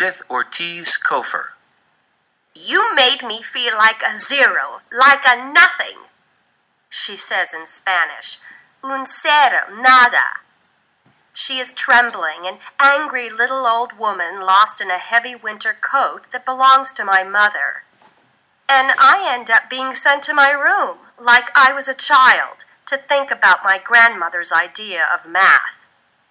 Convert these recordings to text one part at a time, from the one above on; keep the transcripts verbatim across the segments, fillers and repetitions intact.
Judith Ortiz Cofer. You made me feel like a zero, like a nothing. She says in Spanish, un cero, nada. She is trembling, an angry little old woman lost in a heavy winter coat that belongs to my mother. And I end up being sent to my room, like I was a child, to think about my grandmother's idea of math.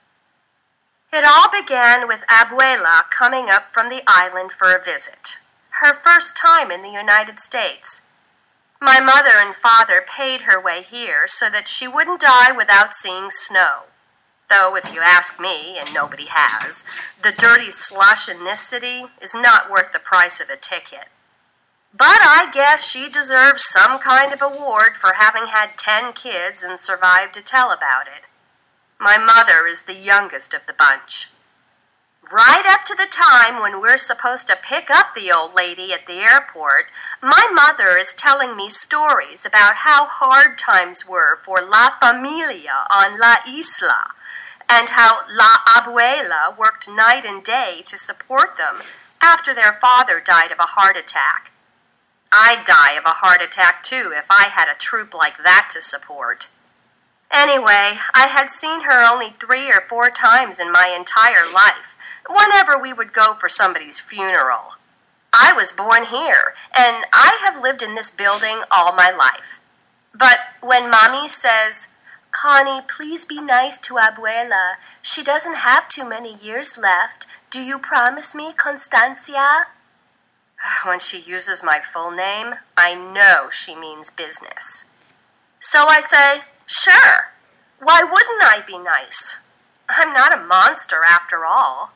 It all began with Abuela coming up from the island for a visit, her first time in the United States. My mother and father paid her way here so that she wouldn't die without seeing snow. Though, if you ask me, and nobody has, the dirty slush in this city is not worth the price of a ticket. But I guess she deserves some kind of award for having had ten kids and survived to tell about it. My mother is the youngest of the bunch. Right up to the time when we're supposed to pick up the old lady at the airport, my mother is telling me stories about how hard times were for La Familia on La Isla, and how La Abuela worked night and day to support them after their father died of a heart attack. I'd die of a heart attack too if I had a troop like that to support. Anyway, I had seen her only three or four times in my entire life, whenever we would go for somebody's funeral. I was born here, and I have lived in this building all my life. But when Mommy says, "Connie, please be nice to Abuela. She doesn't have too many years left. Do you promise me, Constancia?" When she uses my full name, I know she means business. So I say, "Sure. Why wouldn't I be nice? I'm not a monster after all."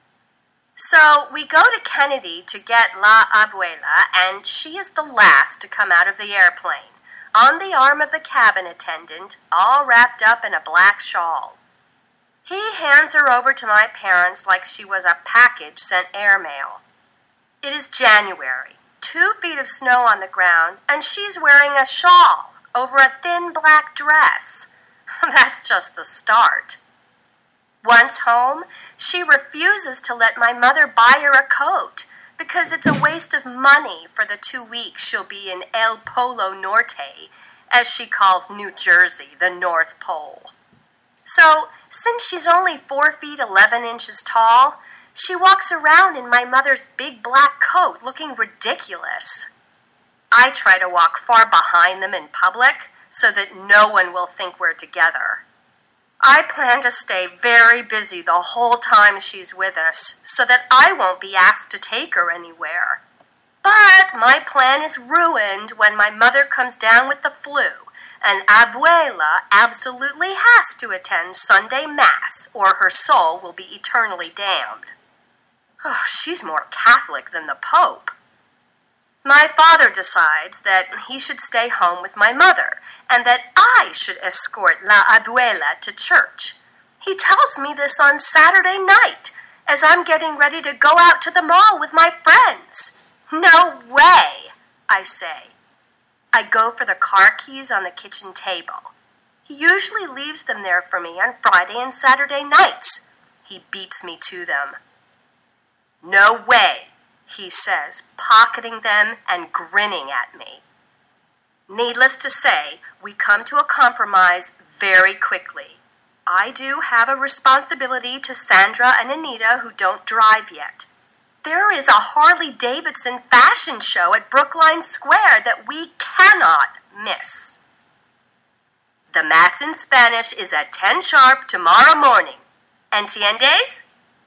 So we go to Kennedy to get La Abuela, and she is the last to come out of the airplane, on the arm of the cabin attendant, all wrapped up in a black shawl. He hands her over to my parents like she was a package sent airmail. It is January, two feet of snow on the ground, and she's wearing a shawl over a thin black dress. That's just the start. Once home, she refuses to let my mother buy her a coat because it's a waste of money for the two weeks she'll be in El Polo Norte, as she calls New Jersey, the North Pole. So, since she's only four feet eleven inches tall, she walks around in my mother's big black coat looking ridiculous. I try to walk far behind them in public so that no one will think we're together. I plan to stay very busy the whole time she's with us so that I won't be asked to take her anywhere. But my plan is ruined when my mother comes down with the flu and Abuela absolutely has to attend Sunday Mass or her soul will be eternally damned. Oh, she's more Catholic than the Pope. My father decides that he should stay home with my mother, and that I should escort La Abuela to church. He tells me this on Saturday night, as I'm getting ready to go out to the mall with my friends. No way, I say. I go for the car keys on the kitchen table. He usually leaves them there for me on Friday and Saturday nights. He beats me to them. No way, he says, pocketing them and grinning at me. Needless to say, we come to a compromise very quickly. I do have a responsibility to Sandra and Anita who don't drive yet. There is a Harley-Davidson fashion show at Brookline Square that we cannot miss. The Mass in Spanish is at ten sharp tomorrow morning. ¿Entiendes?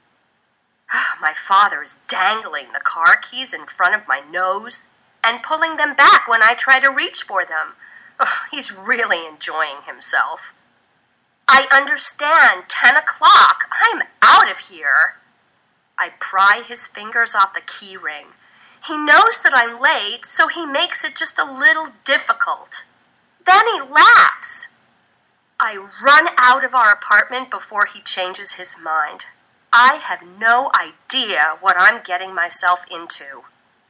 My father is dangling the car keys in front of my nose and pulling them back when I try to reach for them. Ugh, he's really enjoying himself. I understand, ten o'clock. I'm out of here. I pry his fingers off the key ring. He knows that I'm late, so he makes it just a little difficult. Then he laughs. I run out of our apartment before he changes his mind. I have no idea what I'm getting myself into.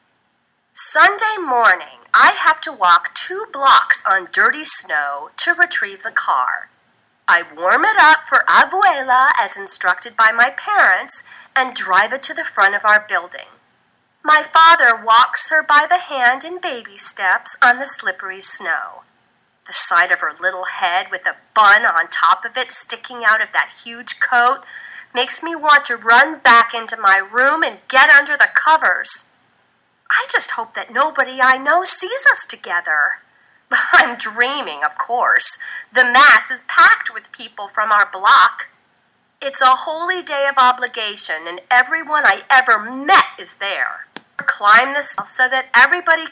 Sunday morning, I have to walk two blocks on dirty snow to retrieve the car. I warm it up for Abuela as instructed by my parents and drive it to the front of our building. My father walks her by the hand in baby steps on the slippery snow. The sight of her little head with a bun on top of it sticking out of that huge coat makes me want to run back into my room and get under the covers. I just hope that nobody I know sees us together. I'm dreaming, of course. The Mass is packed with people from our block. It's a holy day of obligation, and everyone I ever met is there. Climb the hill so that everybody